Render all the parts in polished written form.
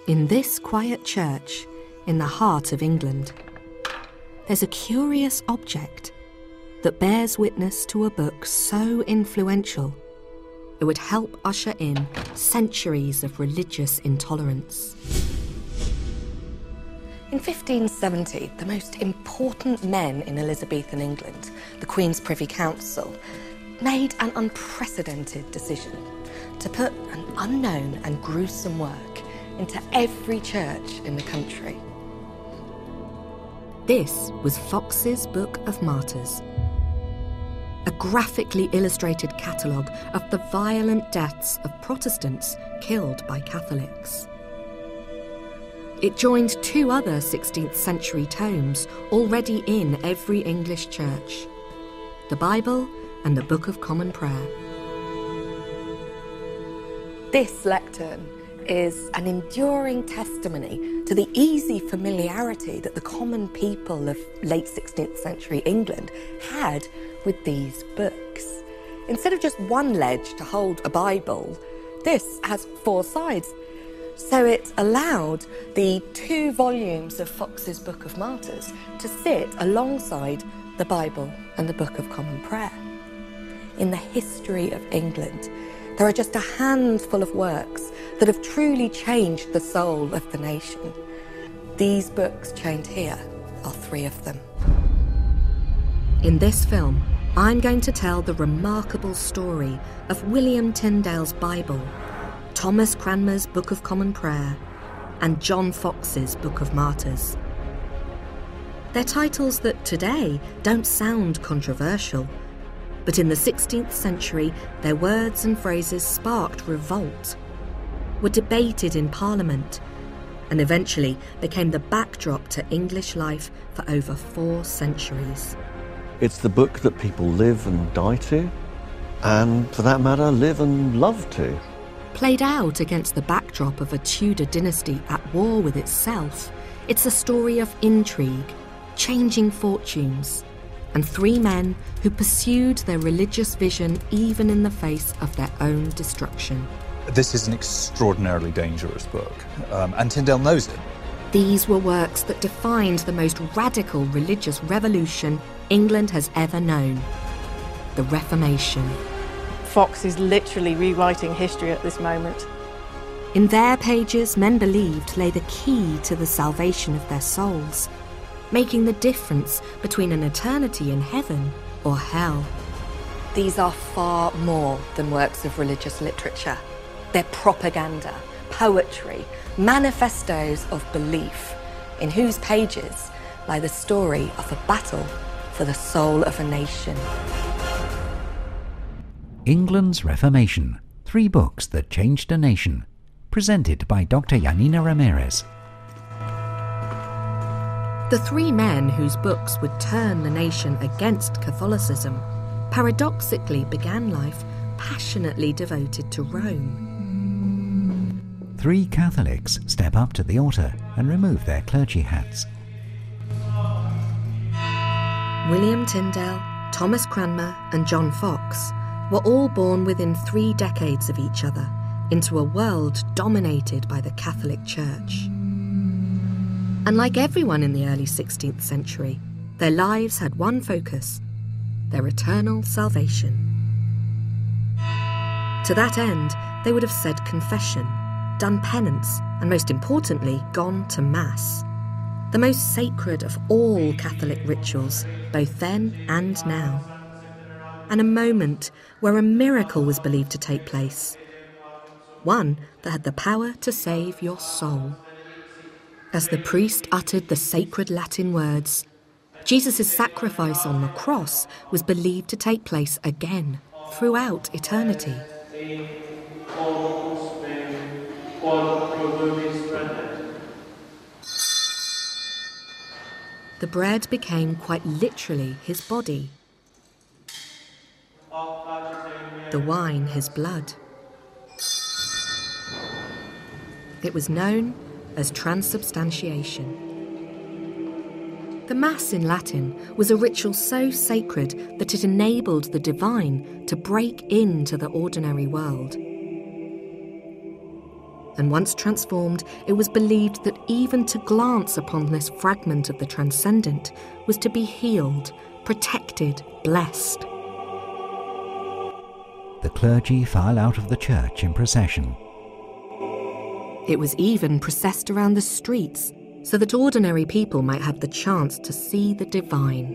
In this quiet church, in the heart of England, there's a curious object that bears witness to a book so influential it would help usher in centuries of religious intolerance. In 1570, the most important men in Elizabethan England, the Queen's Privy Council, made an unprecedented decision to put an unknown and gruesome work into every church in the country. This was Foxe's Book of Martyrs, a graphically illustrated catalogue of the violent deaths of Protestants killed by Catholics. It joined two other 16th century tomes already in every English church, the Bible and the Book of Common Prayer. This lectern is an enduring testimony to the easy familiarity that the common people of late 16th century England had with these books. Instead of just one ledge to hold a Bible, this has 4 sides. So it allowed the 2 volumes of Foxe's Book of Martyrs to sit alongside the Bible and the Book of Common Prayer. In the history of England, there are just a handful of works that have truly changed the soul of the nation. These books chained here are 3 of them. In this film, I'm going to tell the remarkable story of William Tyndale's Bible, Thomas Cranmer's Book of Common Prayer, and John Foxe's Book of Martyrs. They're titles that today don't sound controversial, but in the 16th century, their words and phrases sparked revolt, were debated in Parliament, and eventually became the backdrop to English life for over 4 centuries. It's the book that people live and die to, and for that matter, live and love to. Played out against the backdrop of a Tudor dynasty at war with itself, it's a story of intrigue, changing fortunes, and 3 men who pursued their religious vision even in the face of their own destruction. This is an extraordinarily dangerous book, and Tyndale knows it. These were works that defined the most radical religious revolution England has ever known, the Reformation. Foxe is literally rewriting history at this moment. In their pages, men believed lay the key to the salvation of their souls, making the difference between an eternity in heaven or hell. These are far more than works of religious literature. They're propaganda, poetry, manifestos of belief, in whose pages lie the story of a battle for the soul of a nation. England's Reformation, 3 books that changed a nation. Presented by Dr. Yanina Ramirez. The 3 men whose books would turn the nation against Catholicism paradoxically began life passionately devoted to Rome. 3 Catholics step up to the altar and remove their clergy hats. William Tyndale, Thomas Cranmer and John Foxe were all born within 3 decades of each other into a world dominated by the Catholic Church. And like everyone in the early 16th century, their lives had one focus: their eternal salvation. To that end, they would have said confession, done penance, and most importantly, gone to Mass, the most sacred of all Catholic rituals, both then and now. And a moment where a miracle was believed to take place, one that had the power to save your soul. As the priest uttered the sacred Latin words, Jesus' sacrifice on the cross was believed to take place again throughout eternity. The bread became quite literally his body, the wine his blood. It was known as transubstantiation. The Mass in Latin was a ritual so sacred that it enabled the divine to break into the ordinary world. And once transformed, it was believed that even to glance upon this fragment of the transcendent was to be healed, protected, blessed. The clergy file out of the church in procession. It was even processed around the streets so that ordinary people might have the chance to see the divine.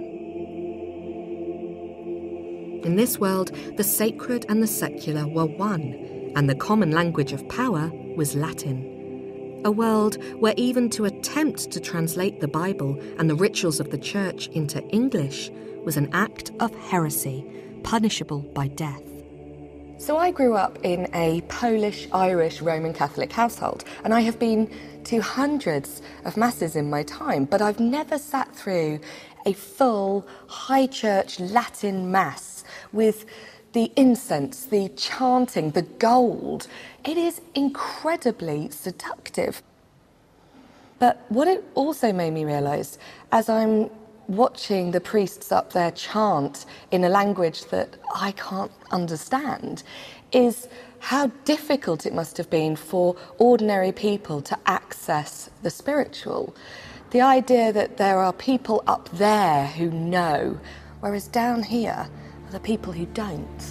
In this world, the sacred and the secular were one, and the common language of power was Latin. A world where even to attempt to translate the Bible and the rituals of the church into English was an act of heresy, punishable by death. So I grew up in a Polish, Irish, Roman Catholic household, and I have been to hundreds of masses in my time, but I've never sat through a full high church Latin mass with the incense, the chanting, the gold. It is incredibly seductive. But what it also made me realise, as I'm watching the priests up there chant in a language that I can't understand, is how difficult it must have been for ordinary people to access the spiritual. The idea that there are people up there who know, whereas down here are the people who don't.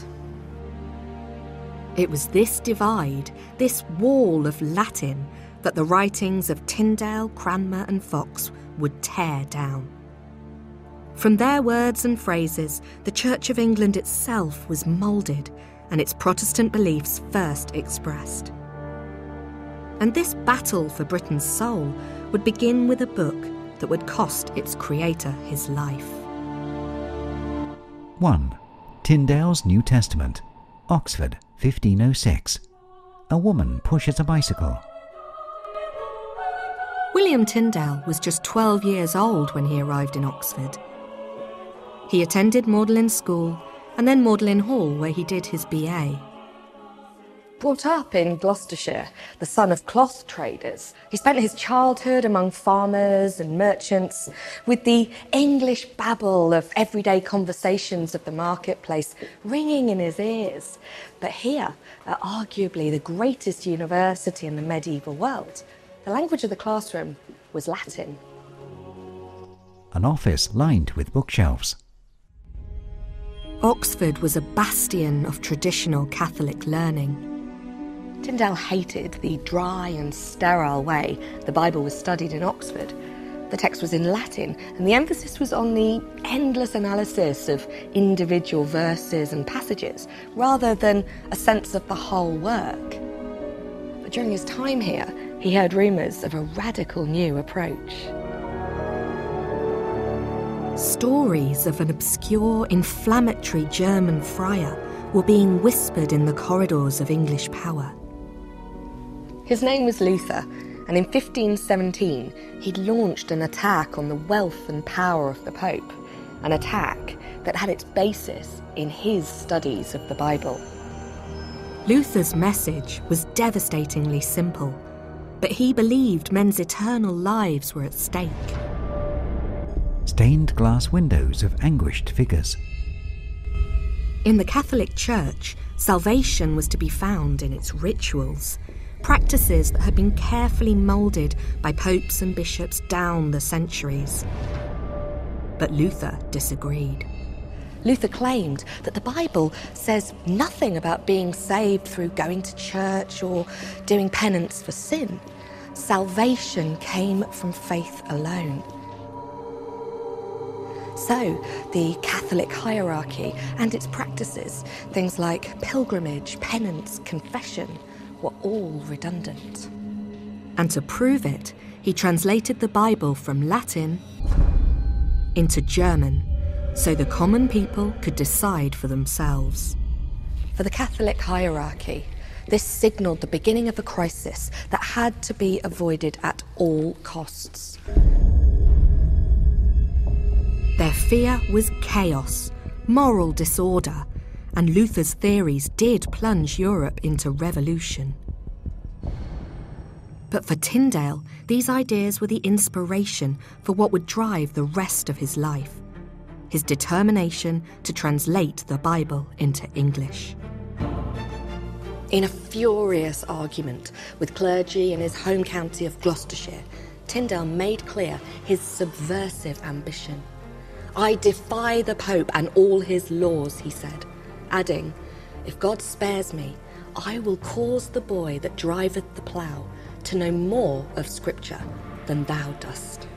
It was this divide, this wall of Latin, that the writings of Tyndale, Cranmer and Fox would tear down. From their words and phrases, the Church of England itself was moulded and its Protestant beliefs first expressed. And this battle for Britain's soul would begin with a book that would cost its creator his life. 1. Tyndale's New Testament, Oxford, 1506. A woman pushes a bicycle. William Tyndale was just 12 years old when he arrived in Oxford. He attended Magdalen School and then Magdalen Hall, where he did his BA. Brought up in Gloucestershire, the son of cloth traders, he spent his childhood among farmers and merchants with the English babble of everyday conversations of the marketplace ringing in his ears. But here, at arguably the greatest university in the medieval world, the language of the classroom was Latin. An office lined with bookshelves. Oxford was a bastion of traditional Catholic learning. Tyndale hated the dry and sterile way the Bible was studied in Oxford. The text was in Latin, and the emphasis was on the endless analysis of individual verses and passages, rather than a sense of the whole work. But during his time here, he heard rumours of a radical new approach. Stories of an obscure, inflammatory German friar were being whispered in the corridors of English power. His name was Luther, and in 1517 he'd launched an attack on the wealth and power of the Pope, an attack that had its basis in his studies of the Bible. Luther's message was devastatingly simple, but he believed men's eternal lives were at stake. Stained glass windows of anguished figures. In the Catholic Church, salvation was to be found in its rituals, practices that had been carefully moulded by popes and bishops down the centuries. But Luther disagreed. Luther claimed that the Bible says nothing about being saved through going to church or doing penance for sin. Salvation came from faith alone. So, the Catholic hierarchy and its practices, things like pilgrimage, penance, confession, were all redundant. And to prove it, he translated the Bible from Latin into German, so the common people could decide for themselves. For the Catholic hierarchy, this signalled the beginning of a crisis that had to be avoided at all costs. Their fear was chaos, moral disorder, and Luther's theories did plunge Europe into revolution. But for Tyndale, these ideas were the inspiration for what would drive the rest of his life, his determination to translate the Bible into English. In a furious argument with clergy in his home county of Gloucestershire, Tyndale made clear his subversive ambition. "I defy the Pope and all his laws," he said, adding, "If God spares me, I will cause the boy that driveth the plough to know more of Scripture than thou dost."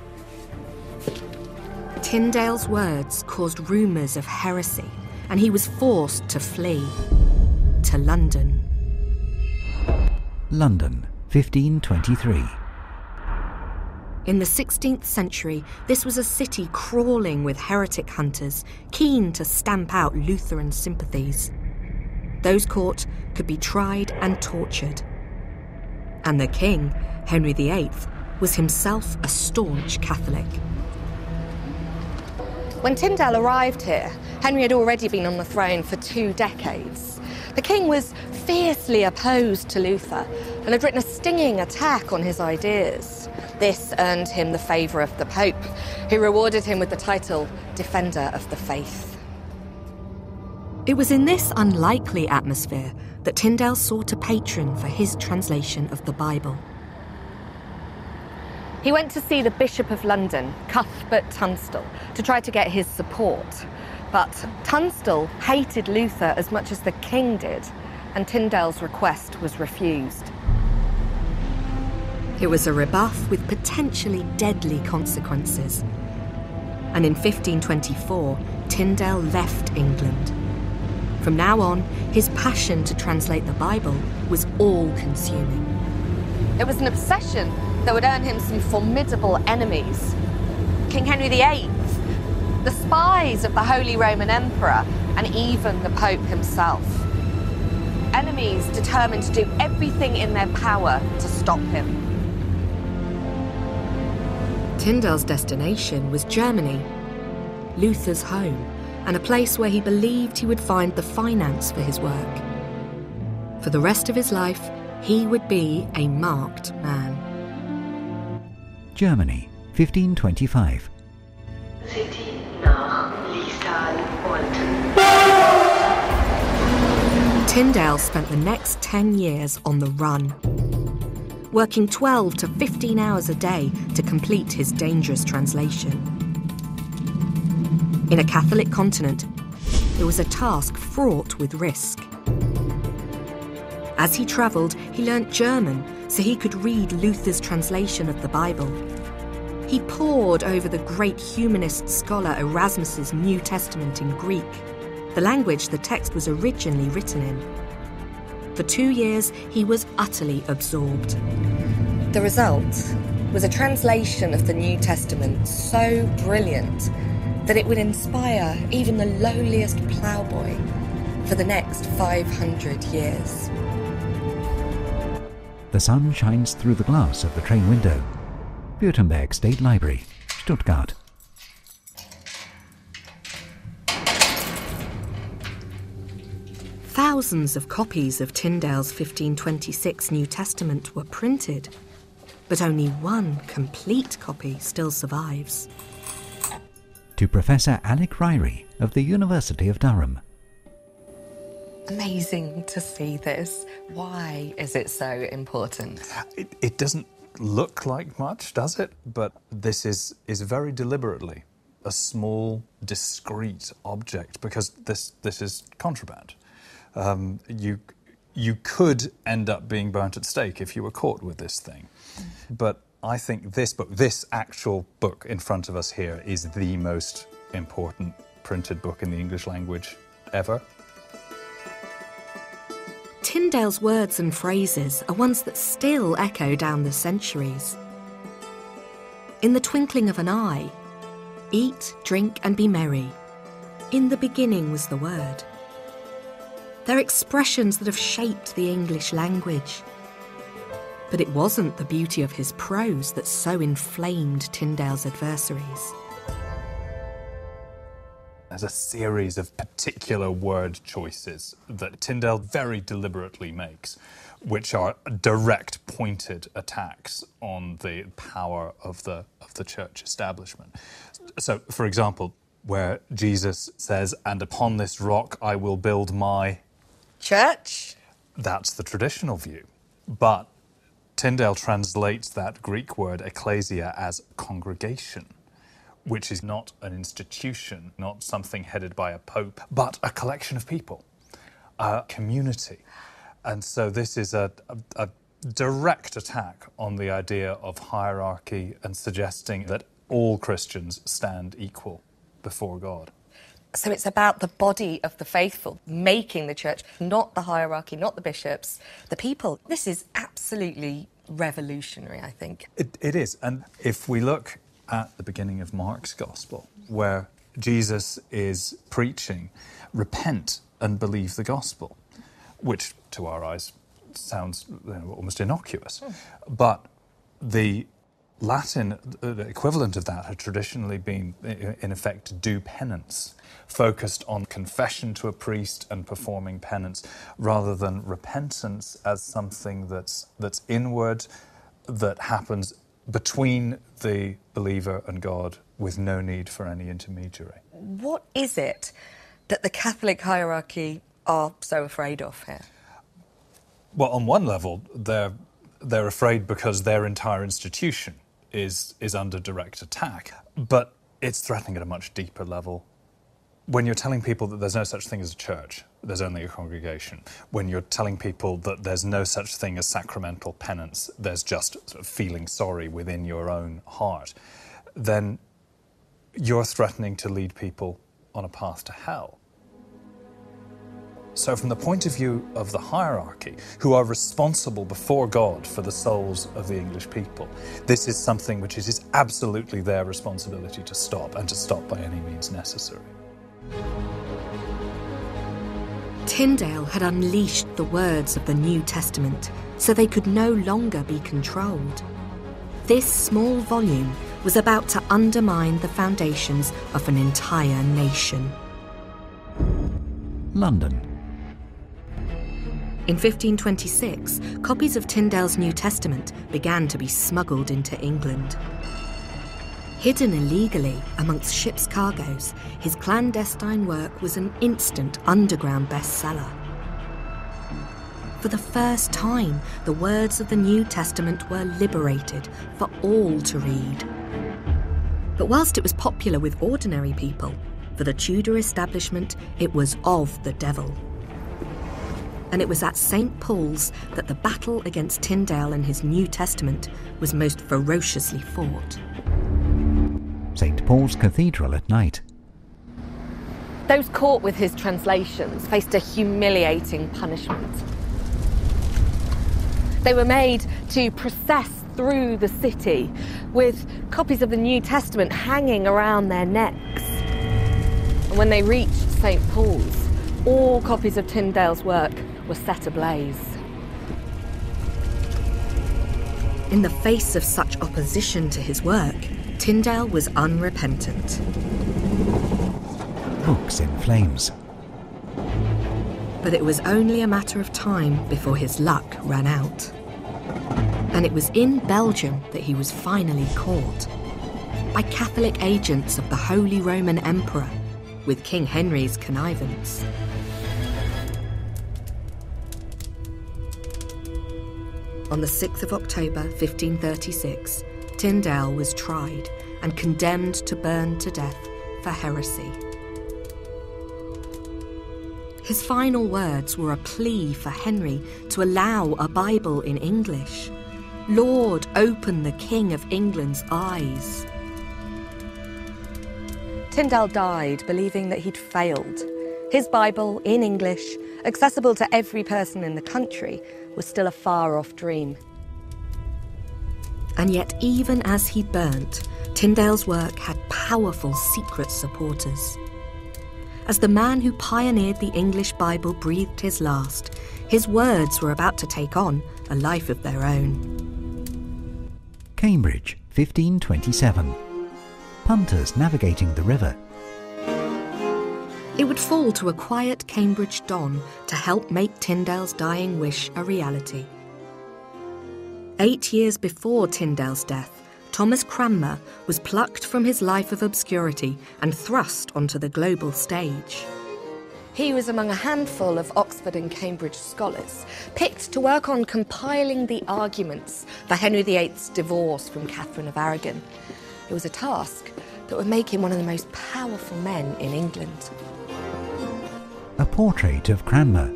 Tyndale's words caused rumours of heresy, and he was forced to flee to London. London, 1523. In the 16th century, this was a city crawling with heretic hunters, keen to stamp out Lutheran sympathies. Those caught could be tried and tortured. And the king, Henry VIII, was himself a staunch Catholic. When Tyndale arrived here, Henry had already been on the throne for 2 decades. The king was fiercely opposed to Luther and had written a stinging attack on his ideas. This earned him the favour of the Pope, who rewarded him with the title Defender of the Faith. It was in this unlikely atmosphere that Tyndale sought a patron for his translation of the Bible. He went to see the Bishop of London, Cuthbert Tunstall, to try to get his support. But Tunstall hated Luther as much as the king did, and Tyndale's request was refused. It was a rebuff with potentially deadly consequences. And in 1524, Tyndale left England. From now on, his passion to translate the Bible was all-consuming. It was an obsession that would earn him some formidable enemies. King Henry VIII, the spies of the Holy Roman Emperor, and even the Pope himself. Enemies determined to do everything in their power to stop him. Tyndale's destination was Germany, Luther's home, and a place where he believed he would find the finance for his work. For the rest of his life, he would be a marked man. Germany, 1525. City nach Liestal-Olten. Tyndale spent the next 10 years on the run, working 12 to 15 hours a day to complete his dangerous translation. In a Catholic continent, it was a task fraught with risk. As he travelled, he learnt German so he could read Luther's translation of the Bible. He pored over the great humanist scholar Erasmus's New Testament in Greek, the language the text was originally written in. For 2 years, he was utterly absorbed. The result was a translation of the New Testament so brilliant that it would inspire even the lowliest ploughboy for the next 500 years. The sun shines through the glass of the train window. Württemberg State Library, Stuttgart. Thousands of copies of Tyndale's 1526 New Testament were printed, but only one complete copy still survives. To Professor Alec Ryrie of the University of Durham. Amazing to see this. Why is it so important? It doesn't look like much, does it? But this is very deliberately a small, discrete object, because this is contraband. You could end up being burnt at stake if you were caught with this thing. But I think this actual book in front of us here, is the most important printed book in the English language ever. Tyndale's words and phrases are ones that still echo down the centuries. In the twinkling of an eye, eat, drink and be merry. In the beginning was the Word. They're expressions that have shaped the English language. But it wasn't the beauty of his prose that so inflamed Tyndale's adversaries. There's a series of particular word choices that Tyndale very deliberately makes, which are direct, pointed attacks on the power of the church establishment. So, for example, where Jesus says, "And upon this rock I will build my..." Church? that's the traditional view. But Tyndale translates that Greek word ecclesia as congregation, which is not an institution, not something headed by a pope, but a collection of people, a community. And so this is a direct attack on the idea of hierarchy and suggesting that all Christians stand equal before God. So it's about the body of the faithful, making the church, not the hierarchy, not the bishops, the people. This is absolutely revolutionary, I think. It is. And if we look at the beginning of Mark's Gospel, where Jesus is preaching, repent and believe the gospel, which to our eyes sounds almost innocuous. But the Latin equivalent of that had traditionally been, in effect, do penance, focused on confession to a priest and performing penance, rather than repentance as something that's inward, that happens between the believer and God with no need for any intermediary. What is it that the Catholic hierarchy are so afraid of here? Well, on one level, they're afraid because their entire institution is under direct attack, but it's threatening at a much deeper level. When you're telling people that there's no such thing as a church, there's only a congregation. When you're telling people that there's no such thing as sacramental penance, there's just sort of feeling sorry within your own heart, then you're threatening to lead people on a path to hell. So from the point of view of the hierarchy, who are responsible before God for the souls of the English people, this is something which it is absolutely their responsibility to stop, and to stop by any means necessary. Tyndale had unleashed the words of the New Testament so they could no longer be controlled. This small volume was about to undermine the foundations of an entire nation. London. In 1526, copies of Tyndale's New Testament began to be smuggled into England. Hidden illegally amongst ship's cargoes, his clandestine work was an instant underground bestseller. For the first time, the words of the New Testament were liberated for all to read. But whilst it was popular with ordinary people, for the Tudor establishment, it was of the devil. And it was at St. Paul's that the battle against Tyndale and his New Testament was most ferociously fought. St. Paul's Cathedral at night. Those caught with his translations faced a humiliating punishment. They were made to process through the city with copies of the New Testament hanging around their necks. And when they reached St. Paul's, all copies of Tyndale's work were set ablaze. In the face of such opposition to his work, Tyndale was unrepentant. Books in flames. But it was only a matter of time before his luck ran out. And it was in Belgium that he was finally caught by Catholic agents of the Holy Roman Emperor, with King Henry's connivance. On the 6th of October 1536, Tyndale was tried and condemned to burn to death for heresy. His final words were a plea for Henry to allow a Bible in English. Lord, open the King of England's eyes. Tyndale died believing that he'd failed. His Bible, in English, accessible to every person in the country, was still a far-off dream. And yet, even as he burnt, Tyndale's work had powerful secret supporters. As the man who pioneered the English Bible breathed his last, his words were about to take on a life of their own. Cambridge, 1527. Punters navigating the river. It would fall to a quiet Cambridge don to help make Tyndale's dying wish a reality. 8 years before Tyndale's death, Thomas Cranmer was plucked from his life of obscurity and thrust onto the global stage. He was among a handful of Oxford and Cambridge scholars picked to work on compiling the arguments for Henry VIII's divorce from Catherine of Aragon. It was a task that would make him one of the most powerful men in England. A portrait of Cranmer.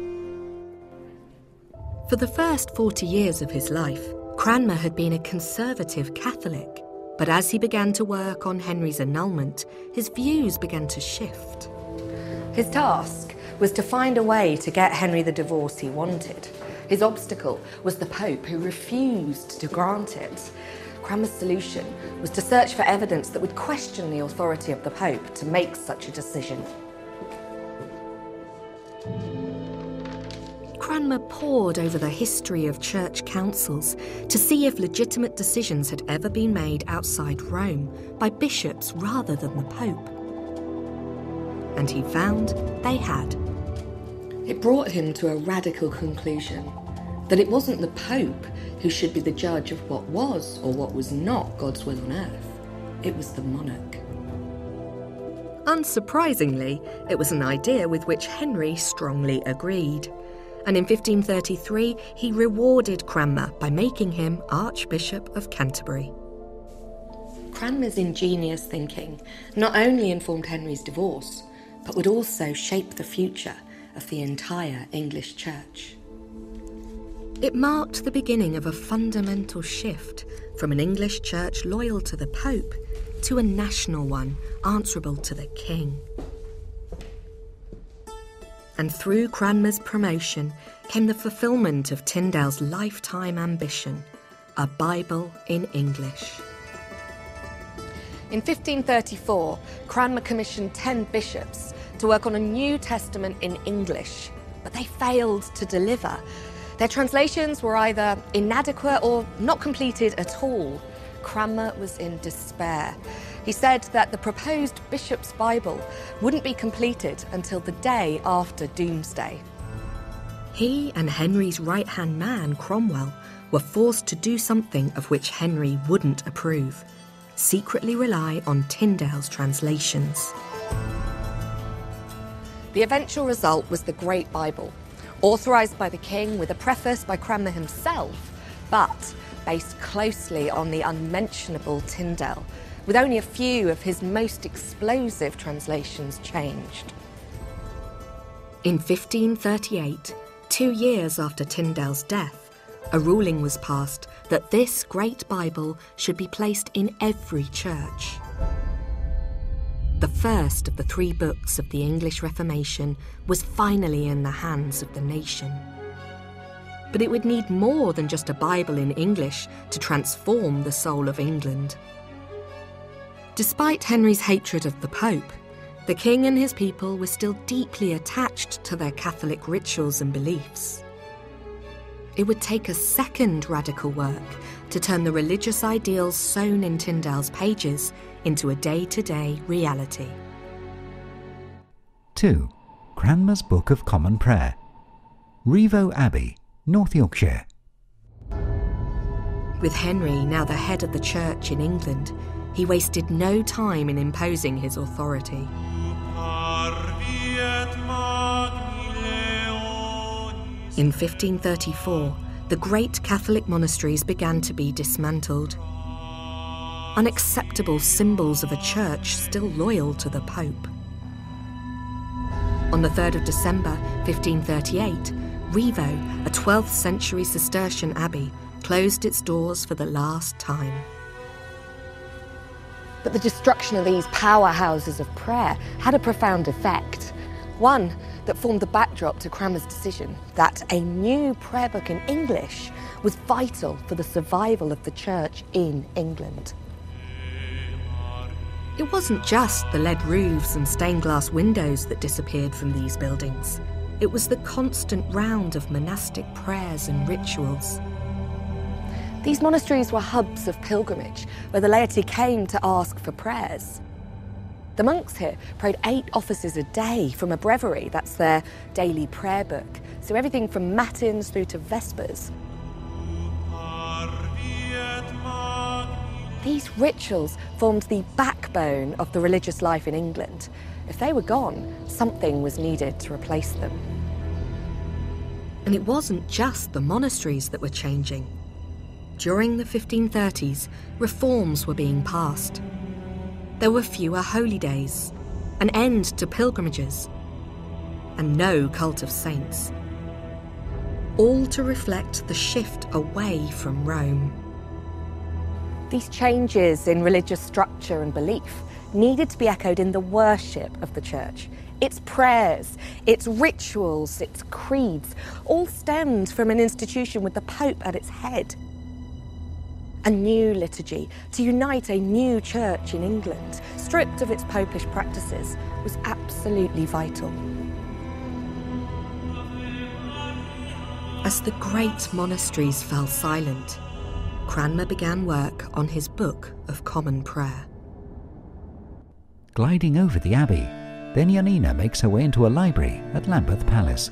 For the first 40 years of his life, Cranmer had been a conservative Catholic, but as he began to work on Henry's annulment, his views began to shift. His task was to find a way to get Henry the divorce he wanted. His obstacle was the Pope, who refused to grant it. Cranmer's solution was to search for evidence that would question the authority of the Pope to make such a decision. Cranmer pored over the history of church councils to see if legitimate decisions had ever been made outside Rome by bishops rather than the Pope. And he found they had. It brought him to a radical conclusion, that it wasn't the Pope who should be the judge of what was or what was not God's will on earth. It was the monarch. Unsurprisingly, it was an idea with which Henry strongly agreed. And in 1533, he rewarded Cranmer by making him Archbishop of Canterbury. Cranmer's ingenious thinking not only informed Henry's divorce, but would also shape the future of the entire English church. It marked the beginning of a fundamental shift from an English church loyal to the Pope to a national one answerable to the King. And through Cranmer's promotion came the fulfilment of Tyndale's lifetime ambition, a Bible in English. In 1534, Cranmer commissioned 10 bishops to work on a New Testament in English, but they failed to deliver. Their translations were either inadequate or not completed at all. Cranmer was in despair. He said that the proposed bishop's Bible wouldn't be completed until the day after Doomsday. He and Henry's right-hand man, Cromwell, were forced to do something of which Henry wouldn't approve: secretly rely on Tyndale's translations. The eventual result was the Great Bible, authorised by the King with a preface by Cranmer himself, but based closely on the unmentionable Tyndale, with only a few of his most explosive translations changed. In 1538, 2 years after Tyndale's death, a ruling was passed that this great Bible should be placed in every church. The first of the 3 books of the English Reformation was finally in the hands of the nation. But it would need more than just a Bible in English to transform the soul of England. Despite Henry's hatred of the Pope, the King and his people were still deeply attached to their Catholic rituals and beliefs. It would take a second radical work to turn the religious ideals sown in Tyndale's pages into a day-to-day reality. 2. Cranmer's Book of Common Prayer. Rievaulx Abbey, North Yorkshire. With Henry now the head of the church in England, he wasted no time in imposing his authority. In 1534, the great Catholic monasteries began to be dismantled. Unacceptable symbols of a church still loyal to the Pope. On the 3rd of December 1538, Rievaulx, a 12th century Cistercian abbey, closed its doors for the last time. But the destruction of these powerhouses of prayer had a profound effect. One that formed the backdrop to Cranmer's decision that a new prayer book in English was vital for the survival of the church in England. It wasn't just the lead roofs and stained glass windows that disappeared from these buildings. It was the constant round of monastic prayers and rituals. These monasteries were hubs of pilgrimage, where the laity came to ask for prayers. The monks here prayed 8 offices a day from a breviary, that's their daily prayer book, so everything from matins through to vespers. These rituals formed the backbone backbone of the religious life in England. If they were gone, something was needed to replace them. And it wasn't just the monasteries that were changing. During the 1530s, reforms were being passed. There were fewer holy days, an end to pilgrimages, and no cult of saints. All to reflect the shift away from Rome. These changes in religious structure and belief needed to be echoed in the worship of the church. Its prayers, its rituals, its creeds, all stemmed from an institution with the Pope at its head. A new liturgy to unite a new church in England, stripped of its popish practices, was absolutely vital. As the great monasteries fell silent, Cranmer began work on his Book of Common Prayer. Gliding over the abbey, then Janina makes her way into a library at Lambeth Palace.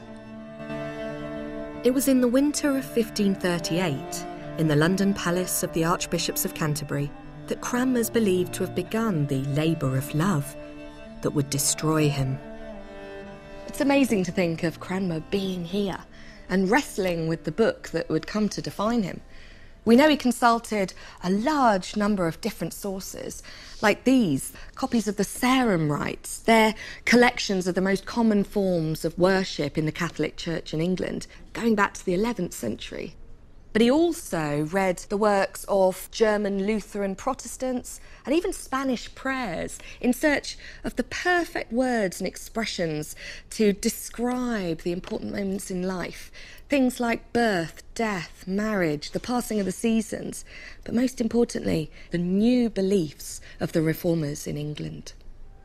It was in the winter of 1538, in the London Palace of the Archbishops of Canterbury, that Cranmer's believed to have begun the labour of love that would destroy him. It's amazing to think of Cranmer being here and wrestling with the book that would come to define him. We know he consulted a large number of different sources, like these, copies of the Sarum Rites. They're collections of the most common forms of worship in the Catholic Church in England, going back to the 11th century. But he also read the works of German Lutheran Protestants and even Spanish prayers in search of the perfect words and expressions to describe the important moments in life. Things like birth, death, marriage, the passing of the seasons, but most importantly, the new beliefs of the reformers in England.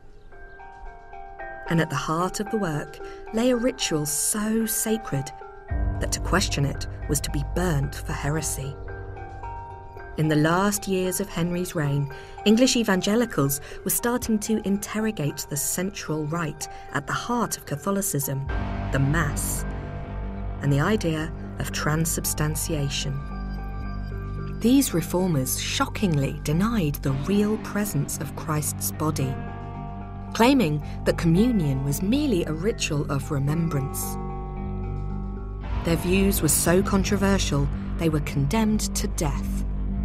And at the heart of the work lay a ritual so sacred that to question it was to be burnt for heresy. In the last years of Henry's reign, English evangelicals were starting to interrogate the central rite at the heart of Catholicism, the Mass, and the idea of transubstantiation. These reformers shockingly denied the real presence of Christ's body, claiming that communion was merely a ritual of remembrance. Their views were so controversial, they were condemned to death.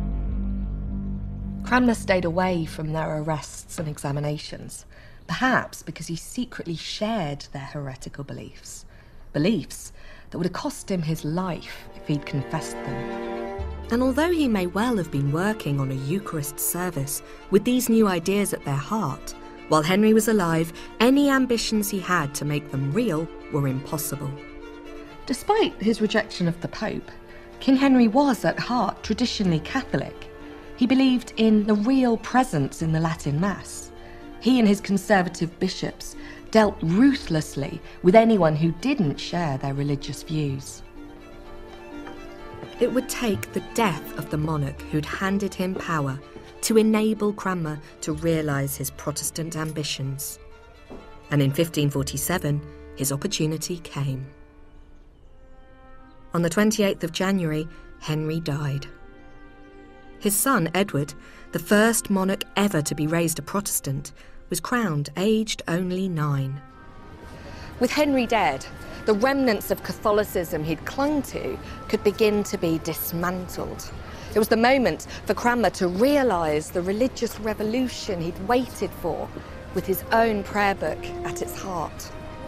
Cranmer stayed away from their arrests and examinations, perhaps because he secretly shared their heretical beliefs. Beliefs that would have cost him his life if he'd confessed them. And although he may well have been working on a Eucharist service with these new ideas at their heart, while Henry was alive, any ambitions he had to make them real were impossible. Despite his rejection of the Pope, King Henry was at heart traditionally Catholic. He believed in the real presence in the Latin Mass. He and his conservative bishops dealt ruthlessly with anyone who didn't share their religious views. It would take the death of the monarch who'd handed him power to enable Cranmer to realise his Protestant ambitions. And in 1547, his opportunity came. On the 28th of January, Henry died. His son, Edward, the first monarch ever to be raised a Protestant, was crowned aged only 9. With Henry dead, the remnants of Catholicism he'd clung to could begin to be dismantled. It was the moment for Cranmer to realise the religious revolution he'd waited for, with his own prayer book at its heart.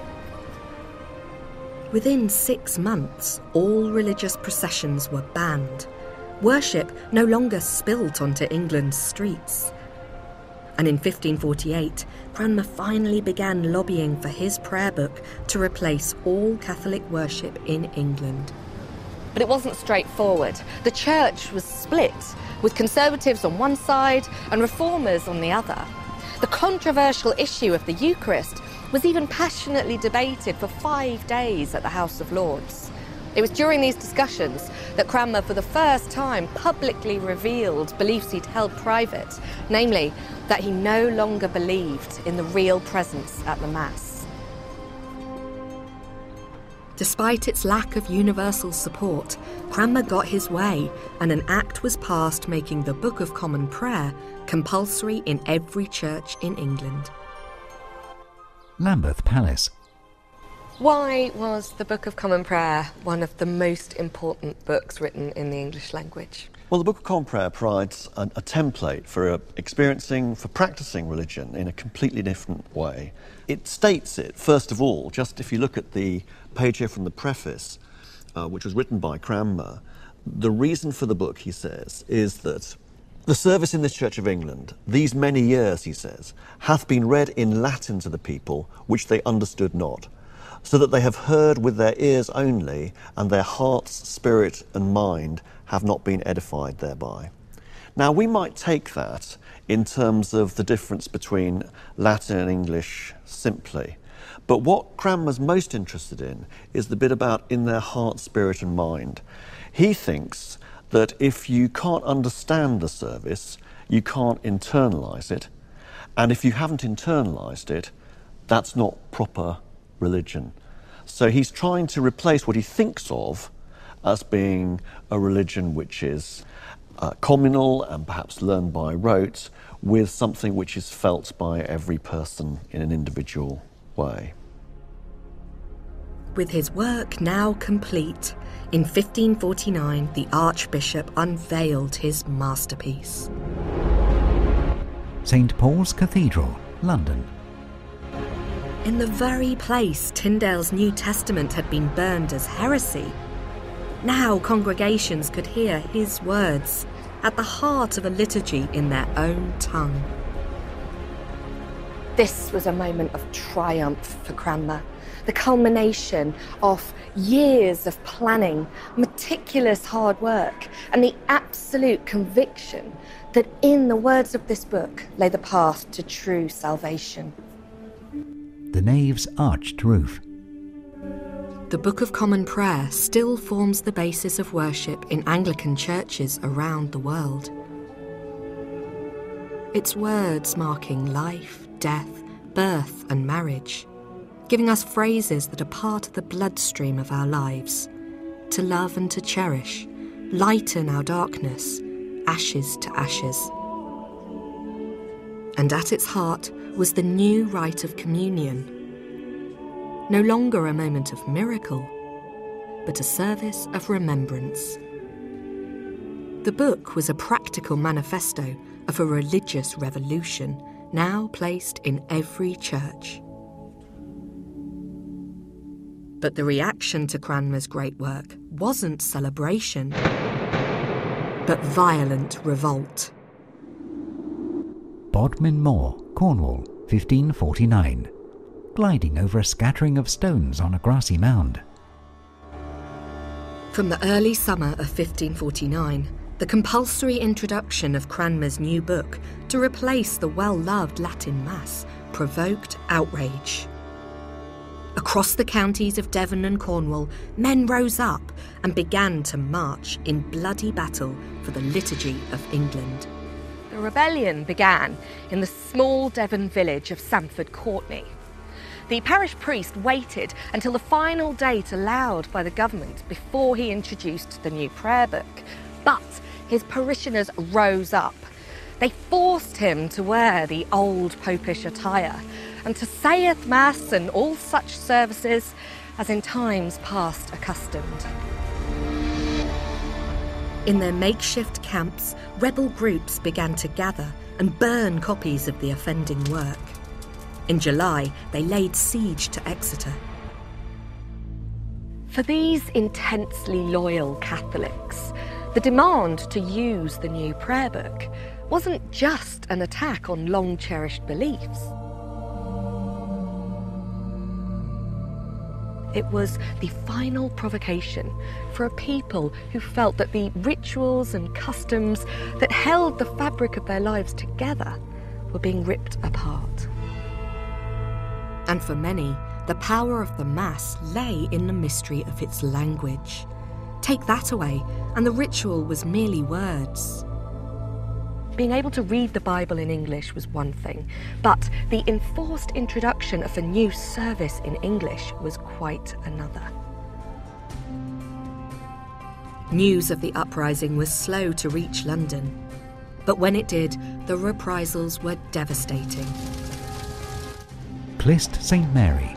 Within 6 months, all religious processions were banned. Worship no longer spilt onto England's streets. And in 1548, Cranmer finally began lobbying for his prayer book to replace all Catholic worship in England. But it wasn't straightforward. The church was split, with conservatives on one side and reformers on the other. The controversial issue of the Eucharist was even passionately debated for 5 days at the House of Lords. It was during these discussions that Cranmer for the first time publicly revealed beliefs he'd held private, namely that he no longer believed in the real presence at the Mass. Despite its lack of universal support, Cranmer got his way, and an act was passed making the Book of Common Prayer compulsory in every church in England. Lambeth Palace. Why was the Book of Common Prayer one of the most important books written in the English language? Well, the Book of Common Prayer provides a template for practicing religion in a completely different way. It states it, first of all, just if you look at the page here from the preface, which was written by Cranmer, the reason for the book, he says, is that the service in this Church of England, these many years, he says, hath been read in Latin to the people, which they understood not, so that they have heard with their ears only, and their hearts, spirit, and mind have not been edified thereby. Now, we might take that in terms of the difference between Latin and English simply, but what Cranmer's most interested in is the bit about in their heart, spirit, and mind. He thinks that if you can't understand the service, you can't internalise it, and if you haven't internalised it, that's not proper religion. So he's trying to replace what he thinks of as being a religion which is communal and perhaps learned by rote with something which is felt by every person in an individual way. With his work now complete, in 1549 the Archbishop unveiled his masterpiece. St. Paul's Cathedral, London. In the very place Tyndale's New Testament had been burned as heresy, now congregations could hear his words at the heart of a liturgy in their own tongue. This was a moment of triumph for Cranmer, the culmination of years of planning, meticulous hard work, and the absolute conviction that in the words of this book lay the path to true salvation. The nave's arched roof. The Book of Common Prayer still forms the basis of worship in Anglican churches around the world. Its words marking life, death, birth and marriage, giving us phrases that are part of the bloodstream of our lives, to love and to cherish, lighten our darkness, ashes to ashes. And at its heart was the new rite of communion, no longer a moment of miracle, but a service of remembrance. The book was a practical manifesto of a religious revolution now placed in every church. But the reaction to Cranmer's great work wasn't celebration, but violent revolt. Bodmin Moor, Cornwall, 1549. Gliding over a scattering of stones on a grassy mound. From the early summer of 1549, the compulsory introduction of Cranmer's new book to replace the well-loved Latin Mass provoked outrage. Across the counties of Devon and Cornwall, men rose up and began to march in bloody battle for the liturgy of England. The rebellion began in the small Devon village of Sandford Courtenay. The parish priest waited until the final date allowed by the government before he introduced the new prayer book. But his parishioners rose up. They forced him to wear the old popish attire and to say at Mass and all such services as in times past accustomed. In their makeshift camps, rebel groups began to gather and burn copies of the offending work. In July, they laid siege to Exeter. For these intensely loyal Catholics, the demand to use the new prayer book wasn't just an attack on long-cherished beliefs. It was the final provocation for a people who felt that the rituals and customs that held the fabric of their lives together were being ripped apart. And for many, the power of the Mass lay in the mystery of its language. Take that away, and the ritual was merely words. Being able to read the Bible in English was one thing, but the enforced introduction of a new service in English was quite another. News of the uprising was slow to reach London, but when it did, the reprisals were devastating. Clyst St Mary.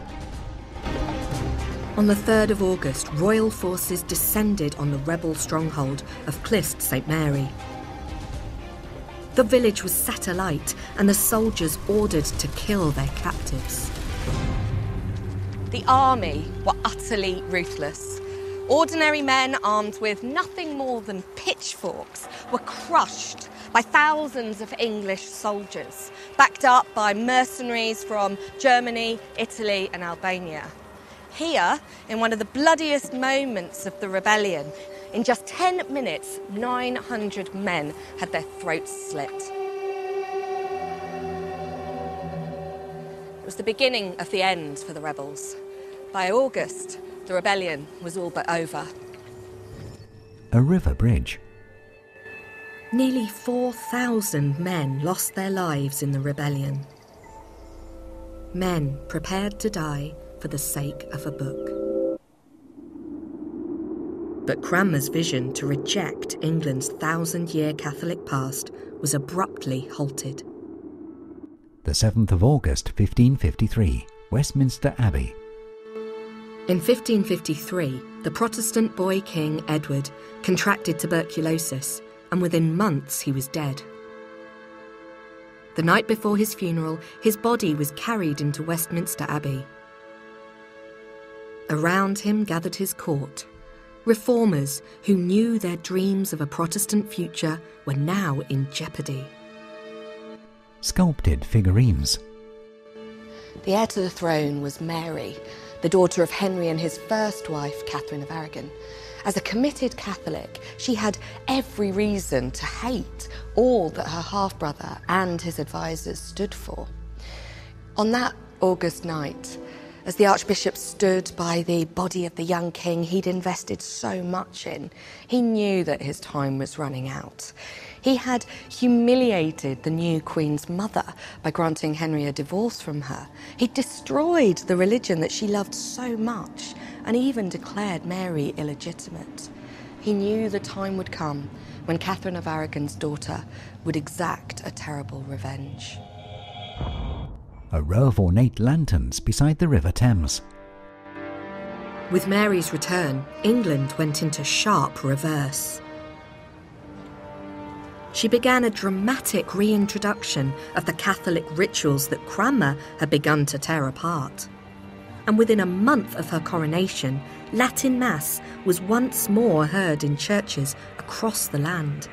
On the 3rd of August, royal forces descended on the rebel stronghold of Clyst St Mary. The village was set alight and the soldiers ordered to kill their captives. The army were utterly ruthless. Ordinary men armed with nothing more than pitchforks were crushed by thousands of English soldiers, backed up by mercenaries from Germany, Italy and Albania. Here, in one of the bloodiest moments of the rebellion, in just 10 minutes, 900 men had their throats slit. It was the beginning of the end for the rebels. By August, the rebellion was all but over. A river bridge. Nearly 4,000 men lost their lives in the rebellion. Men prepared to die for the sake of a book. But Cranmer's vision to reject England's 1,000-year Catholic past was abruptly halted. The 7th of August, 1553, Westminster Abbey. In 1553, the Protestant boy king Edward contracted tuberculosis, and within months he was dead. The night before his funeral, his body was carried into Westminster Abbey. Around him gathered his court, reformers who knew their dreams of a Protestant future were now in jeopardy. Sculpted figurines. The heir to the throne was Mary, the daughter of Henry and his first wife, Catherine of Aragon. As a committed Catholic, she had every reason to hate all that her half-brother and his advisors stood for. On that August night, as the Archbishop stood by the body of the young king he'd invested so much in, he knew that his time was running out. He had humiliated the new Queen's mother by granting Henry a divorce from her. He'd destroyed the religion that she loved so much and even declared Mary illegitimate. He knew the time would come when Catherine of Aragon's daughter would exact a terrible revenge. A row of ornate lanterns beside the River Thames. With Mary's return, England went into sharp reverse. She began a dramatic reintroduction of the Catholic rituals that Cranmer had begun to tear apart. And within a month of her coronation, Latin Mass was once more heard in churches across the land.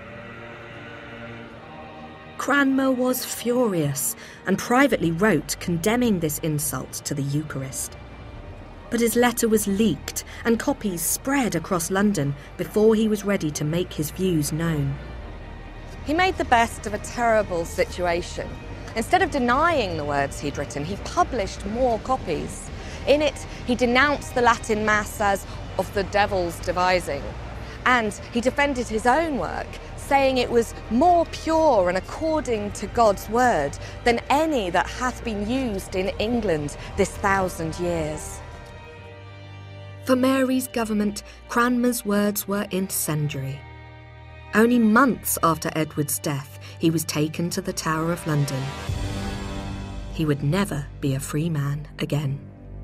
Cranmer was furious and privately wrote condemning this insult to the Eucharist. But his letter was leaked and copies spread across London before he was ready to make his views known. He made the best of a terrible situation. Instead of denying the words he'd written, he published more copies. In it, he denounced the Latin Mass as of the devil's devising, and he defended his own work, saying it was more pure and according to God's word than any that hath been used in England this 1,000 years. For Mary's government, Cranmer's words were incendiary. Only months after Edward's death, he was taken to the Tower of London. He would never be a free man again.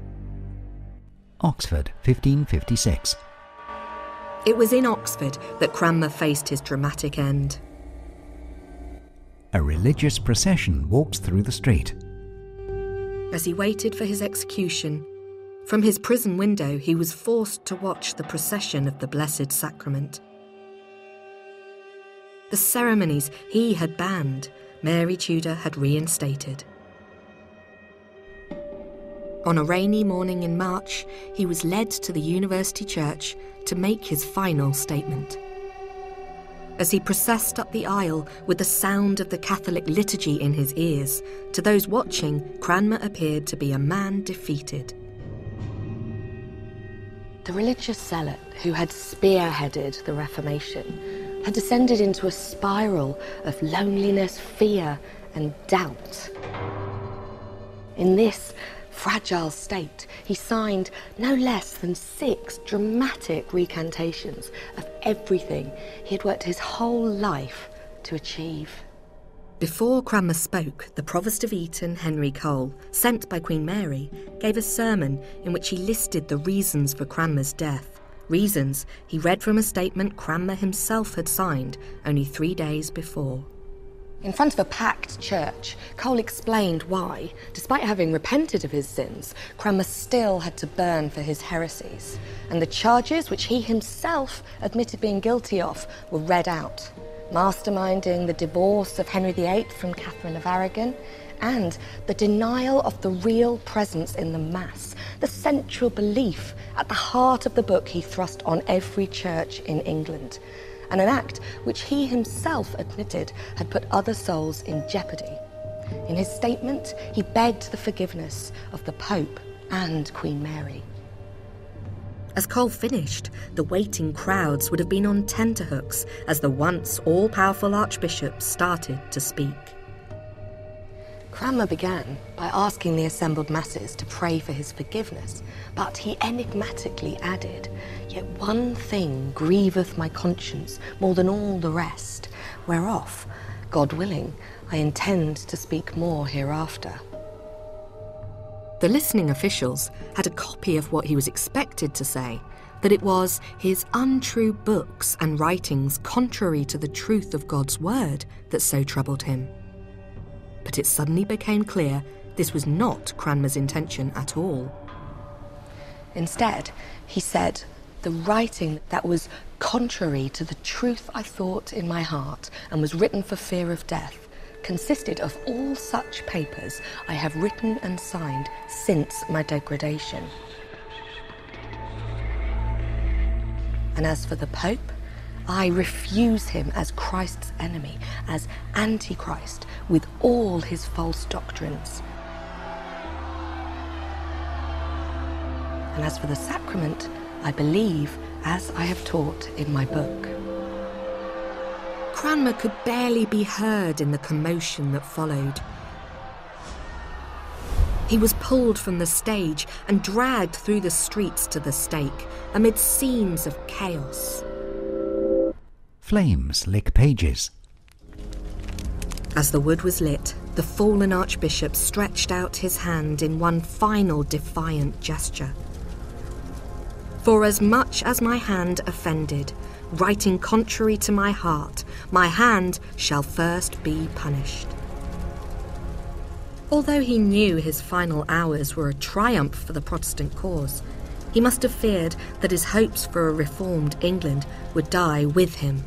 Oxford, 1556. It was in Oxford that Cranmer faced his dramatic end. A religious procession walks through the street. As he waited for his execution, from his prison window he was forced to watch the procession of the Blessed Sacrament. The ceremonies he had banned, Mary Tudor had reinstated. On a rainy morning in March, he was led to the University Church to make his final statement. As he processed up the aisle with the sound of the Catholic liturgy in his ears, to those watching, Cranmer appeared to be a man defeated. The religious zealot who had spearheaded the Reformation had descended into a spiral of loneliness, fear, and doubt. In this fragile state, he signed no less than 6 dramatic recantations of everything he had worked his whole life to achieve. Before Cranmer spoke, the Provost of Eton, Henry Cole, sent by Queen Mary, gave a sermon in which he listed the reasons for Cranmer's death. Reasons he read from a statement Cranmer himself had signed only 3 days before. In front of a packed church, Cole explained why, despite having repented of his sins, Cranmer still had to burn for his heresies, and the charges which he himself admitted being guilty of were read out. Masterminding the divorce of Henry VIII from Catherine of Aragon, and the denial of the real presence in the Mass, the central belief at the heart of the book he thrust on every church in England, and an act which he himself admitted had put other souls in jeopardy. In his statement, he begged the forgiveness of the Pope and Queen Mary. As Cole finished, the waiting crowds would have been on tenterhooks as the once all-powerful Archbishop started to speak. Cranmer began by asking the assembled masses to pray for his forgiveness, but he enigmatically added, "Yet one thing grieveth my conscience more than all the rest, whereof, God willing, I intend to speak more hereafter." The listening officials had a copy of what he was expected to say, that it was his untrue books and writings contrary to the truth of God's word that so troubled him. But it suddenly became clear this was not Cranmer's intention at all. Instead, he said, "The writing that was contrary to the truth I thought in my heart and was written for fear of death consisted of all such papers I have written and signed since my degradation. And as for the Pope, I refuse him as Christ's enemy, as Antichrist, with all his false doctrines. And as for the sacrament, I believe as I have taught in my book." Cranmer could barely be heard in the commotion that followed. He was pulled from the stage and dragged through the streets to the stake, amid scenes of chaos. Flames lick pages. As the wood was lit, the fallen Archbishop stretched out his hand in one final defiant gesture. "For as much as my hand offended, writing contrary to my heart, my hand shall first be punished." Although he knew his final hours were a triumph for the Protestant cause, he must have feared that his hopes for a reformed England would die with him.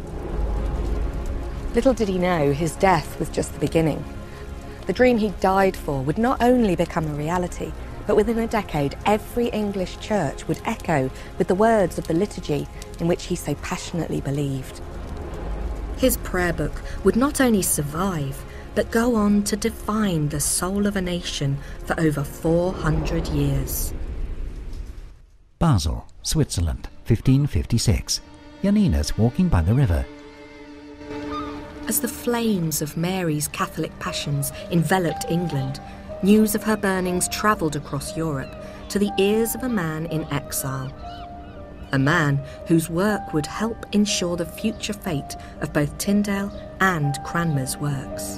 Little did he know his death was just the beginning. The dream he died for would not only become a reality, but within a decade, every English church would echo with the words of the liturgy in which he so passionately believed. His prayer book would not only survive, but go on to define the soul of a nation for over 400 years. Basel, Switzerland, 1556. Janina's walking by the river. As the flames of Mary's Catholic passions enveloped England, news of her burnings travelled across Europe to the ears of a man in exile. A man whose work would help ensure the future fate of both Tyndale and Cranmer's works.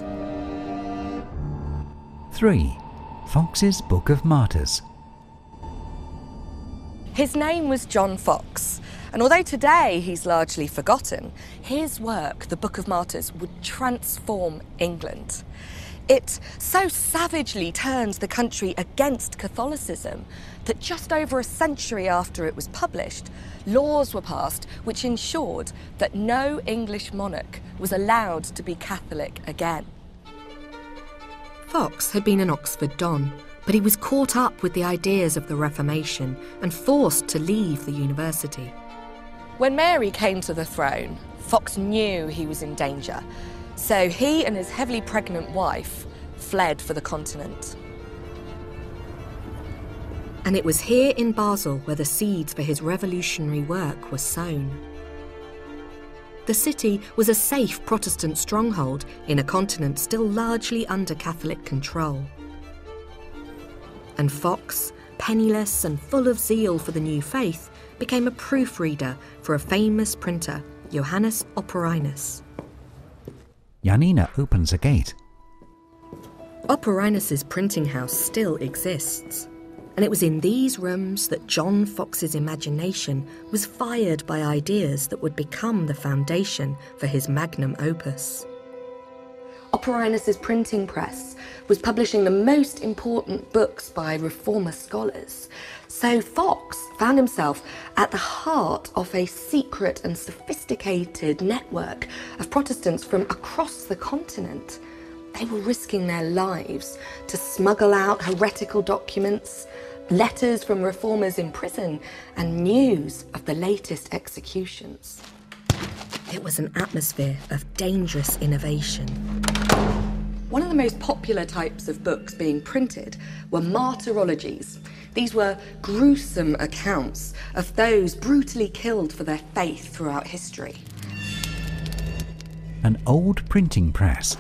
3. Fox's Book of Martyrs. His name was John Foxe, and although today he's largely forgotten, his work, the Book of Martyrs, would transform England. It so savagely turned the country against Catholicism that just over a century after it was published, laws were passed which ensured that no English monarch was allowed to be Catholic again. Foxe had been an Oxford Don, but he was caught up with the ideas of the Reformation and forced to leave the university. When Mary came to the throne, Foxe knew he was in danger, so he and his heavily pregnant wife fled for the continent. And it was here in Basel where the seeds for his revolutionary work were sown. The city was a safe Protestant stronghold in a continent still largely under Catholic control. and Fox, penniless and full of zeal for the new faith, became a proofreader for a famous printer, Johannes Operinus. Janina opens a gate. Operinus's printing house still exists, and it was in these rooms that John Fox's imagination was fired by ideas that would become the foundation for his magnum opus. Operinus's printing press was publishing the most important books by Reformer scholars, so Fox found himself at the heart of a secret and sophisticated network of Protestants from across the continent. They were risking their lives to smuggle out heretical documents, letters from reformers in prison, and news of the latest executions. It was an atmosphere of dangerous innovation. One of the most popular types of books being printed were martyrologies. These were gruesome accounts of those brutally killed for their faith throughout history. An old printing press.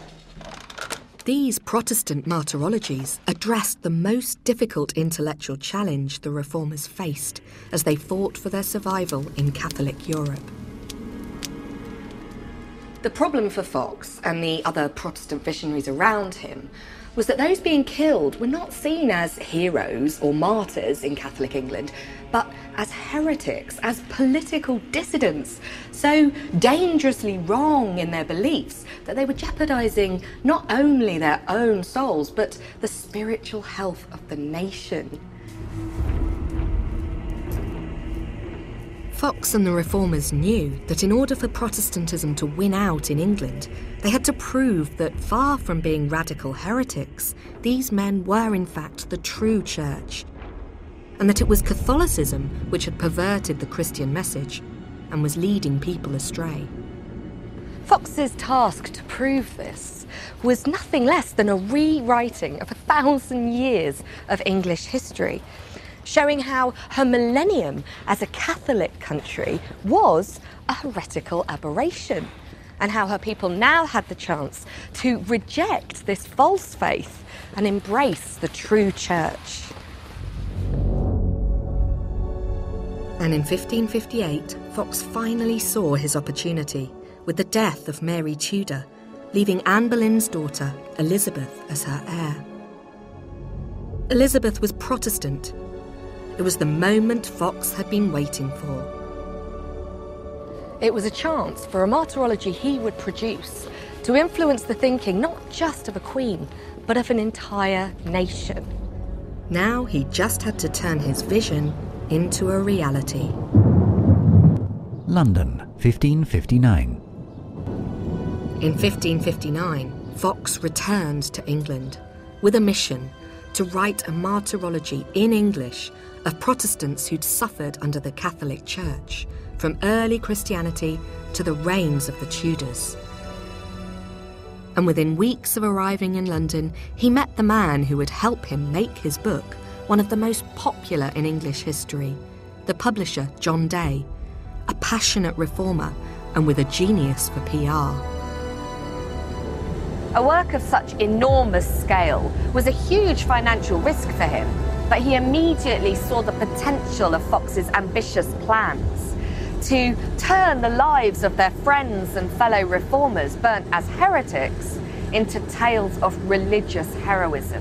These Protestant martyrologies addressed the most difficult intellectual challenge the reformers faced as they fought for their survival in Catholic Europe. The problem for Fox and the other Protestant visionaries around him was that those being killed were not seen as heroes or martyrs in Catholic England, but as heretics, as political dissidents, so dangerously wrong in their beliefs that they were jeopardising not only their own souls, but the spiritual health of the nation. Fox and the reformers knew that in order for Protestantism to win out in England, they had to prove that far from being radical heretics, these men were in fact the true church, and that it was Catholicism which had perverted the Christian message and was leading people astray. Fox's task to prove this was nothing less than a rewriting of 1,000 years of English history, showing how her millennium as a Catholic country was a heretical aberration, and how her people now had the chance to reject this false faith and embrace the true church. And in 1558, Fox finally saw his opportunity with the death of Mary Tudor, leaving Anne Boleyn's daughter, Elizabeth, as her heir. Elizabeth was Protestant. It was the moment Fox had been waiting for. It was a chance for a martyrology he would produce to influence the thinking not just of a queen, but of an entire nation. Now he just had to turn his vision into a reality. London, 1559. In 1559, Fox returned to England with a mission to write a martyrology in English of Protestants who'd suffered under the Catholic Church, from early Christianity to the reigns of the Tudors. And within weeks of arriving in London, he met the man who would help him make his book one of the most popular in English history, the publisher John Day, a passionate reformer and with a genius for PR. A work of such enormous scale was a huge financial risk for him, but he immediately saw the potential of Fox's ambitious plans to turn the lives of their friends and fellow reformers burnt as heretics into tales of religious heroism.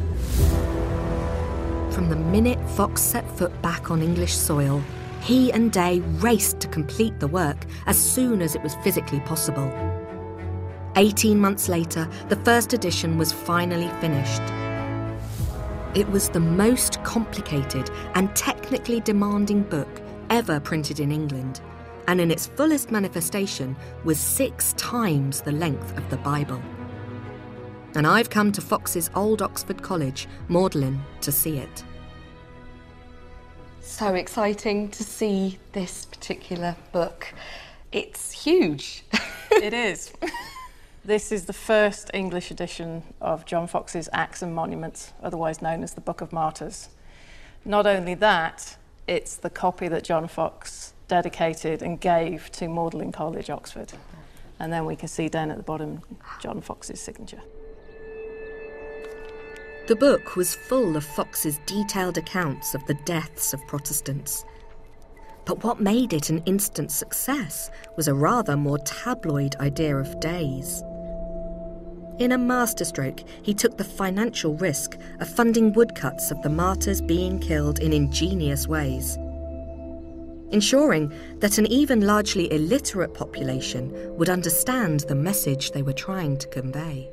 From the minute Fox set foot back on English soil, he and Day raced to complete the work as soon as it was physically possible. 18 months later, the first edition was finally finished. It was the most complicated and technically demanding book ever printed in England, and in its fullest manifestation was 6 times the length of the Bible. And I've come to Fox's old Oxford College, Magdalen, to see it. So exciting to see this particular book. It's huge. It is. This is the first English edition of John Fox's Acts and Monuments, otherwise known as the Book of Martyrs. Not only that, it's the copy that John Fox dedicated and gave to Magdalen College, Oxford. And then we can see down at the bottom John Fox's signature. The book was full of Fox's detailed accounts of the deaths of Protestants. But what made it an instant success was a rather more tabloid idea of days. In a masterstroke, he took the financial risk of funding woodcuts of the martyrs being killed in ingenious ways, ensuring that an even largely illiterate population would understand the message they were trying to convey.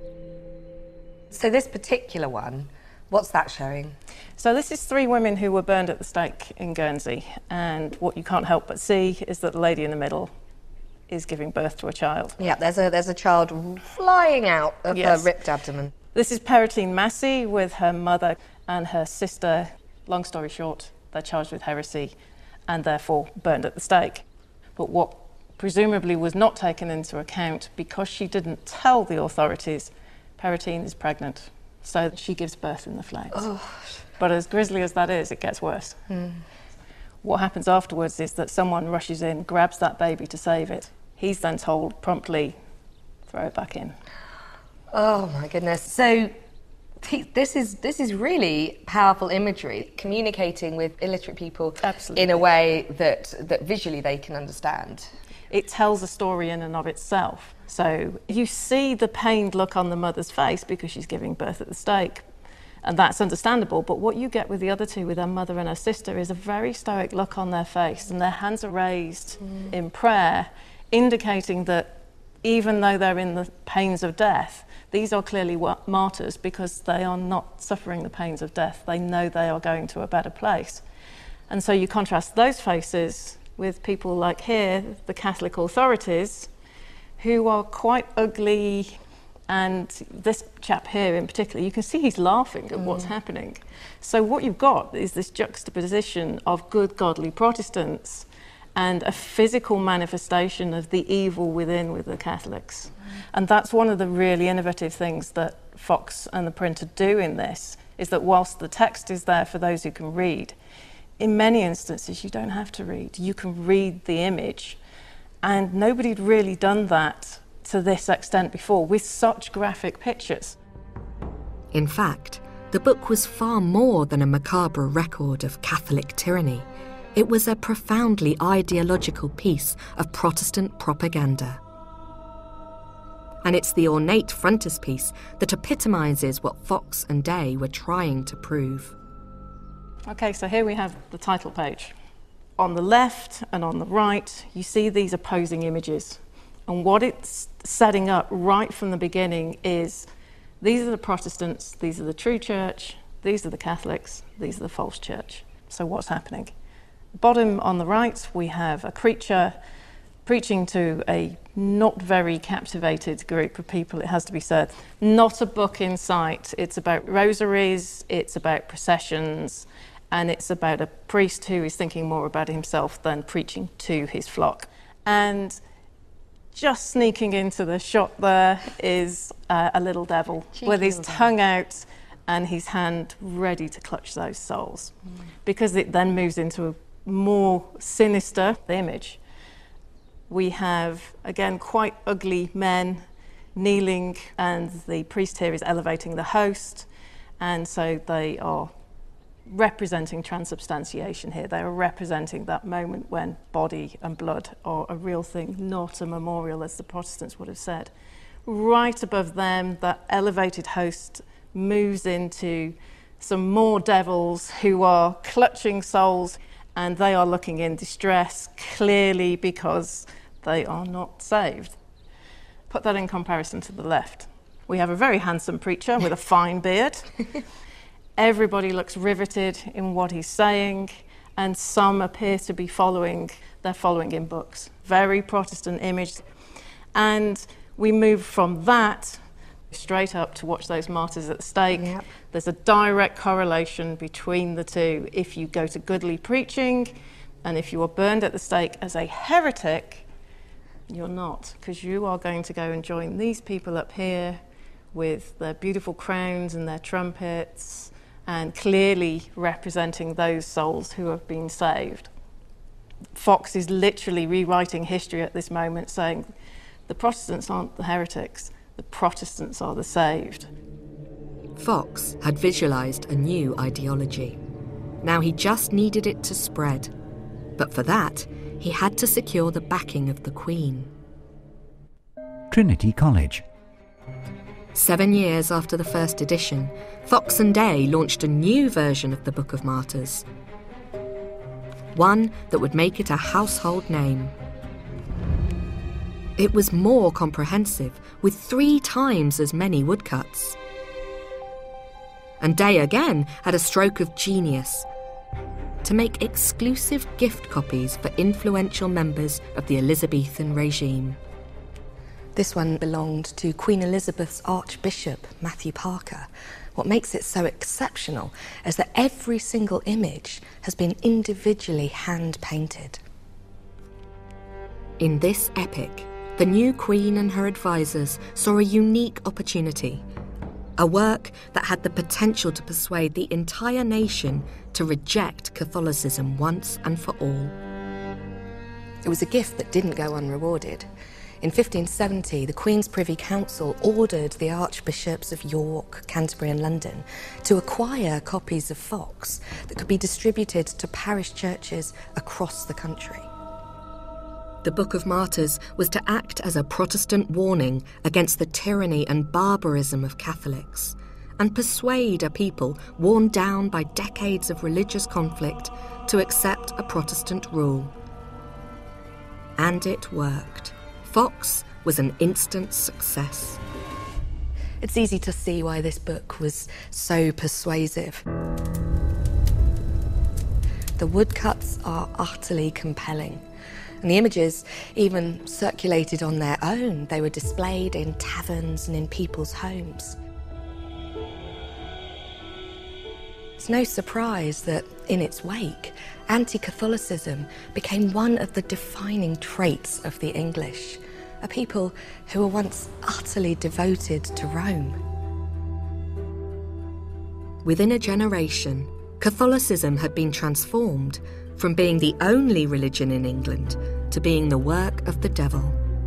So this particular one, what's that showing? So this is 3 women who were burned at the stake in Guernsey, and what you can't help but see is that the lady in the middle is giving birth to a child. Yeah, there's a child flying out of her ripped abdomen. This is Perrotine Massey with her mother and her sister. Long story short, they're charged with heresy and therefore burned at the stake. But what presumably was not taken into account, because she didn't tell the authorities, Perrotine is pregnant, so she gives birth in the flames. Oh. But as grisly as that is, it gets worse. What happens afterwards is that someone rushes in, grabs that baby to save it. He's then told promptly, throw it back in. Oh my goodness. So this is really powerful imagery, communicating with illiterate people in a way that visually they can understand. It tells a story in and of itself. So you see the pained look on the mother's face because she's giving birth at the stake, and that's understandable. But what you get with the other 2, with her mother and her sister, is a very stoic look on their face, and their hands are raised in prayer, indicating that even though they're in the pains of death, these are clearly martyrs because they are not suffering the pains of death. They know they are going to a better place. And so you contrast those faces with people like here, the Catholic authorities, who are quite ugly. And this chap here in particular, you can see he's laughing at what's happening. So what you've got is this juxtaposition of good, godly Protestants and a physical manifestation of the evil within with the Catholics. And that's one of the really innovative things that Fox and the printer do in this, is that whilst the text is there for those who can read, in many instances you don't have to read. You can read the image. And nobody'd really done that to this extent before, with such graphic pictures. In fact, the book was far more than a macabre record of Catholic tyranny. It was a profoundly ideological piece of Protestant propaganda. And it's the ornate frontispiece that epitomises what Fox and Day were trying to prove. Okay, so here we have the title page. On the left and on the right, you see these opposing images. And what it's setting up right from the beginning is, these are the Protestants, these are the true church, these are the Catholics, these are the false church. So what's happening? Bottom on the right, we have a preacher preaching to a not very captivated group of people, it has to be said. Not a book in sight. It's about rosaries, it's about processions, and it's about a priest who is thinking more about himself than preaching to his flock. And just sneaking into the shot there is a little devil with his tongue out and his hand ready to clutch those souls, because it then moves into a more sinister image. We have, again, quite ugly men kneeling, and the priest here is elevating the host, and so they are representing transubstantiation here. They are representing that moment when body and blood are a real thing, not a memorial, as the Protestants would have said. Right above them, that elevated host moves into some more devils who are clutching souls, and they are looking in distress, clearly because they are not saved. Put that in comparison to the left. We have a very handsome preacher with a fine beard. Everybody looks riveted in what he's saying, and some appear to be following. They're following in books. Very Protestant image. And we move from that straight up to watch those martyrs at the stake. Yep. There's a direct correlation between the two. If you go to goodly preaching, and if you are burned at the stake as a heretic, you're not, because you are going to go and join these people up here with their beautiful crowns and their trumpets, and clearly representing those souls who have been saved. Fox is literally rewriting history at this moment, saying the Protestants aren't the heretics, the Protestants are the saved. Foxe had visualised a new ideology. Now he just needed it to spread. But for that, he had to secure the backing of the Queen. Trinity College. 7 years after the first edition, Foxe and Day launched a new version of the Book of Martyrs. One that would make it a household name. It was more comprehensive, with 3 times as many woodcuts. And Day again had a stroke of genius to make exclusive gift copies for influential members of the Elizabethan regime. This one belonged to Queen Elizabeth's Archbishop, Matthew Parker. What makes it so exceptional is that every single image has been individually hand-painted. In this epic, the new Queen and her advisors saw a unique opportunity, a work that had the potential to persuade the entire nation to reject Catholicism once and for all. It was a gift that didn't go unrewarded. In 1570, the Queen's Privy Council ordered the Archbishops of York, Canterbury and London to acquire copies of Foxe that could be distributed to parish churches across the country. The Book of Martyrs was to act as a Protestant warning against the tyranny and barbarism of Catholics and persuade a people worn down by decades of religious conflict to accept a Protestant rule. And it worked. Foxe was an instant success. It's easy to see why this book was so persuasive. The woodcuts are utterly compelling, and the images even circulated on their own. They were displayed in taverns and in people's homes. It's no surprise that, in its wake, anti-Catholicism became one of the defining traits of the English, a people who were once utterly devoted to Rome. Within a generation, Catholicism had been transformed from being the only religion in England to being the work of the devil.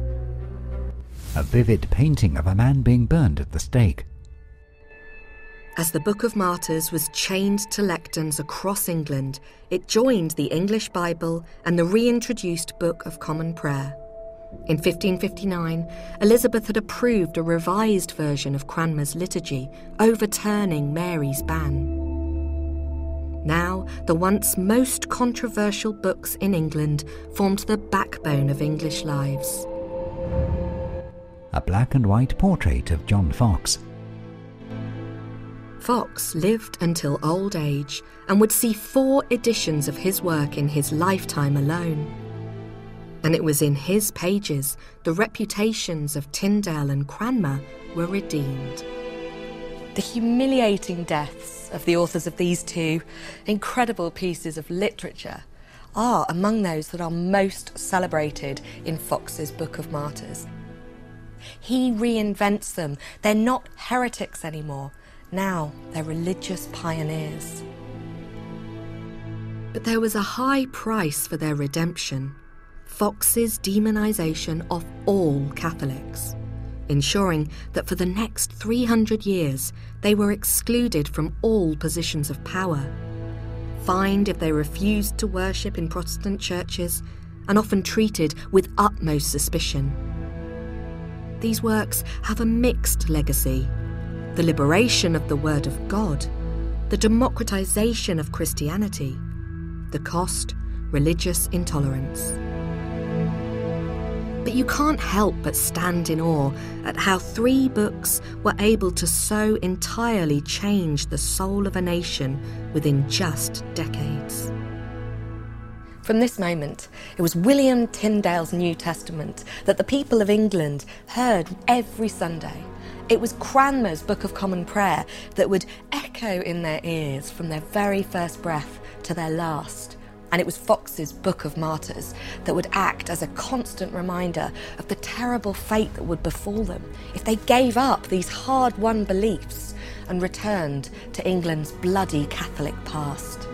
A vivid painting of a man being burned at the stake. As the Book of Martyrs was chained to lecterns across England, it joined the English Bible and the reintroduced Book of Common Prayer. In 1559, Elizabeth had approved a revised version of Cranmer's liturgy, overturning Mary's ban. Now, the once most controversial books in England formed the backbone of English lives. A black and white portrait of John Foxe. Foxe lived until old age and would see 4 editions of his work in his lifetime alone. And it was in his pages the reputations of Tyndale and Cranmer were redeemed. The humiliating deaths of the authors of these 2 incredible pieces of literature are among those that are most celebrated in Foxe's Book of Martyrs. He reinvents them. They're not heretics anymore. Now they're religious pioneers. But there was a high price for their redemption: Foxe's demonisation of all Catholics, ensuring that for the next 300 years they were excluded from all positions of power, fined if they refused to worship in Protestant churches, and often treated with utmost suspicion. These works have a mixed legacy: the liberation of the Word of God, the democratisation of Christianity, the cost: religious intolerance. But you can't help but stand in awe at how 3 books were able to so entirely change the soul of a nation within just decades. From this moment, it was William Tyndale's New Testament that the people of England heard every Sunday. It was Cranmer's Book of Common Prayer that would echo in their ears from their very first breath to their last. And it was Foxe's Book of Martyrs that would act as a constant reminder of the terrible fate that would befall them if they gave up these hard-won beliefs and returned to England's bloody Catholic past.